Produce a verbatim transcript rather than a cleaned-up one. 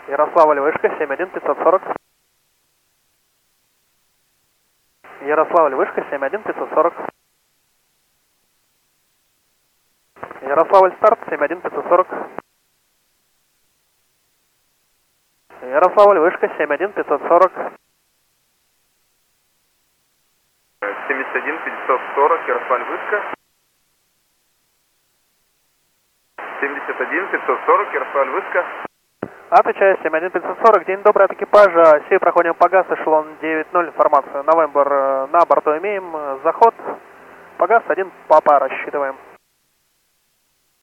Ярославль, вышка, семь один пятьсот сорок. Ярославль, вышка, семь один пятьсот сорок. Ярославль, старт, семь один пятьсот сорок. Ярославль, вышка, семь один пятьсот сорок. семьдесят один пятьсот сорок, Ярославль, вышка. семьдесят один пятьсот сорок, Ярославль, вышка. Отвечаю, семь один пятьсот сорок. День добрый от экипажа. Сей проходим по ГАЗ, эшелон девять ноль. Информацию. Новембр на борту имеем. Заход. По ГАЗ один Папа рассчитываем.